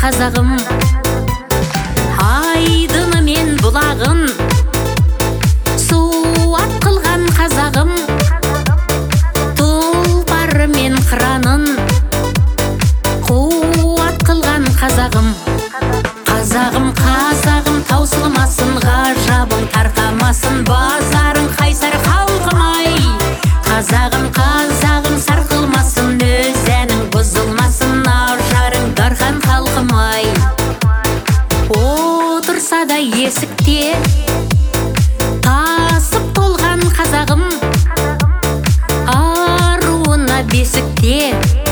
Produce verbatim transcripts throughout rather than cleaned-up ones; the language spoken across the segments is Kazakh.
қазағым, айдыны мен бұлағын суат қылған қазағым, тұлпары мен қыранын қуат қылған қазағым. Қазағым, қазағым, таусылмасын, ғажабың тарқамасын, базарың қайсар халқым-ай. Қазағым, қазағым, сарқылмасын, өз әнің бұзылмасын, ажарың дархан халқым-ай. Отырса да есікте тасып толған қазағым, аруына бесікте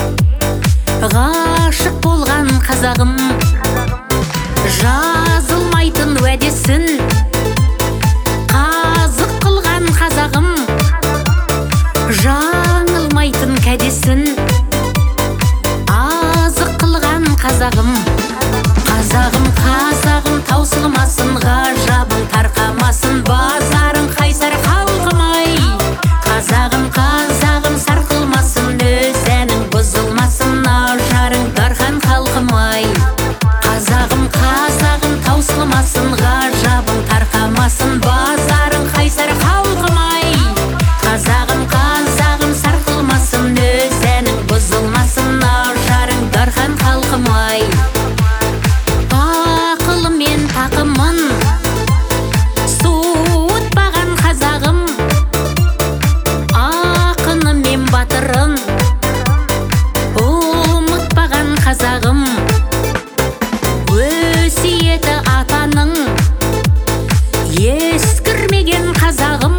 ғашық болған қазағым. Жазылмайтын уәдесін қазық қылған қазағым, жаңылмайтын кәдесін азық қылған қазағым. Қазағым, қазағым, таусылмасын, ғажабың тарқамасын, базарың қайсар халқым-ай. Қазағым, қазағым, сарқылмасын, өз әнің бұзылмасын, ажарың дархан халқым-ай. Қазағым, қазағым, таусылмасын, ғажабың тарқамасын, базарың қайсар халқым-ай. Қазағым, қазағым, сарқылмасын, өз әнің бұзылмасын, ажарың дархан халқым-ай. Ақылы мен тақымын суытпаған қазағым, ақыны мен батырын ұмытпаған қазағым. Өсиеті атаның ескірмеген қазағым,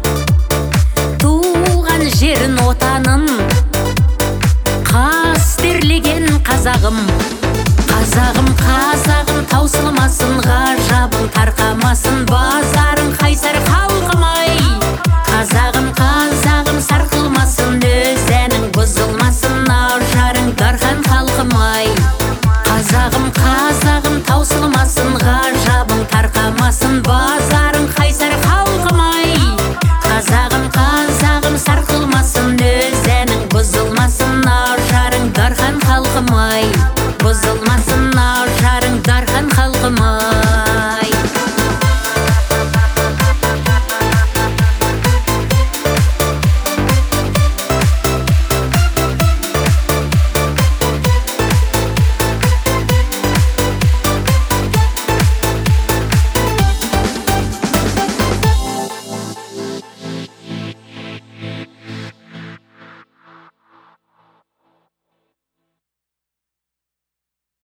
туған жерін отанын қастерлеген қазағым. Қазағым, қазағым, таусылмасын, ғажабың тарқамасын, базарың қайсар халқым.